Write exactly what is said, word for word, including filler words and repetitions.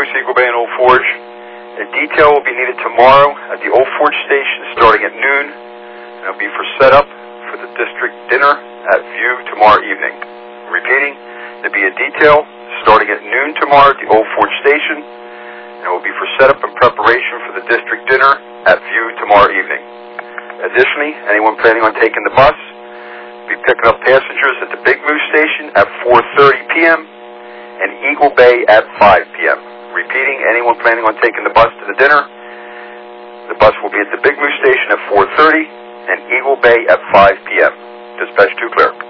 Eagle Bay and Old Forge. A detail will be needed tomorrow at the Old Forge station starting at noon, and it will be for setup for the district dinner at View tomorrow evening. Repeating, there will be a detail starting at noon tomorrow at the Old Forge station, and it will be for setup and preparation for the district dinner at View tomorrow evening. Additionally, anyone planning on taking the bus will be picking up passengers at the Big Moose station at four thirty p m and Eagle Bay at five p m Repeating, anyone planning on taking the bus to the dinner, the bus will be at the Big Moose station at four thirty and Eagle Bay at five p m Dispatch two clear.